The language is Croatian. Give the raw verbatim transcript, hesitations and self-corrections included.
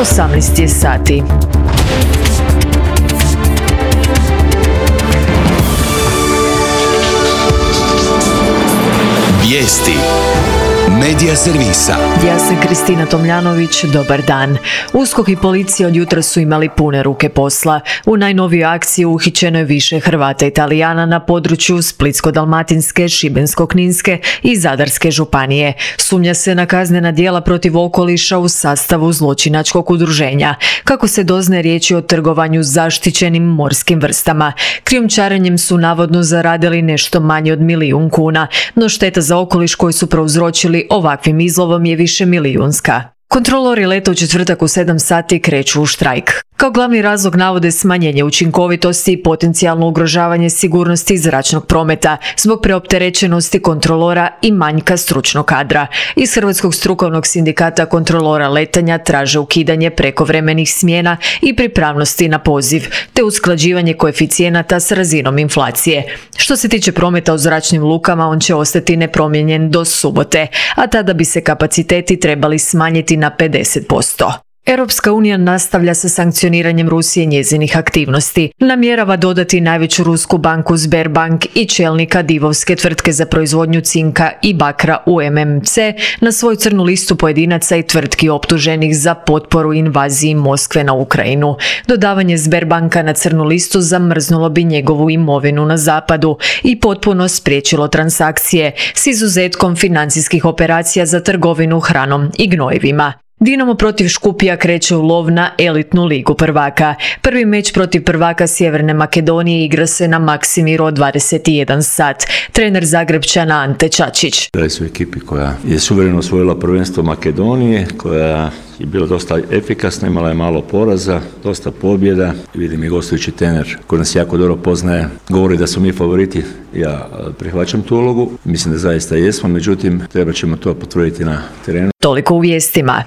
osamnaest je sati. Vijesti Medija servisa. Ja sam Kristina Tomljanović, dobar dan. USKOK i policija od jutra su imali pune ruke posla. U najnovijoj akciji uhićeno je više Hrvata i Talijana na području Splitsko-dalmatinske, Šibensko-kninske i Zadarske županije. Sumnja se na kaznena djela protiv okoliša u sastavu zločinačkog udruženja. Kako se doznaje, riječ je o trgovanju zaštićenim morskim vrstama. Krijumčarenjem su navodno zaradili nešto manje od milijun kuna, no šteta za okoliš koju su prouzročili ovakvim izlovom je više milijunska. Kontrolori leta u četvrtak u sedam sati kreću u štrajk. Kao glavni razlog navode smanjenje učinkovitosti i potencijalno ugrožavanje sigurnosti zračnog prometa zbog preopterećenosti kontrolora i manjka stručnog kadra. Iz Hrvatskog strukovnog sindikata kontrolora letanja traže ukidanje prekovremenih smjena i pripravnosti na poziv, te usklađivanje koeficijenata s razinom inflacije. Što se tiče prometa u zračnim lukama, on će ostati nepromijenjen do subote, a tada bi se kapaciteti trebali smanjiti na pedeset posto. Europska unija nastavlja sa sankcioniranjem Rusije i njezinih aktivnosti. Namjerava dodati najveću rusku banku Sberbank i čelnika divovske tvrtke za proizvodnju cinka i bakra U M M C na svoju crnu listu pojedinaca i tvrtki optuženih za potporu invaziji Moskve na Ukrajinu. Dodavanje Sberbanka na crnu listu zamrznulo bi njegovu imovinu na zapadu i potpuno spriječilo transakcije, s izuzetkom financijskih operacija za trgovinu hranom i gnojivima. Dinamo protiv Škupija kreće u lov na elitnu ligu prvaka. Prvi meč protiv prvaka Sjeverne Makedonije igra se na Maksimiru dvadeset jedan sat. Trener Zagrebčana Ante Čačić. Bili su ekipi koja je suvereno osvojila prvenstvo Makedonije, koja je bila dosta efikasna, imala je malo poraza, dosta pobjeda. Vidim i gostujući trener koji nas jako dobro poznaje, govori da su mi favoriti. Ja prihvaćam tu ulogu, mislim da zaista jesmo, međutim treba ćemo to potvrditi na terenu. Toliko u vijestima.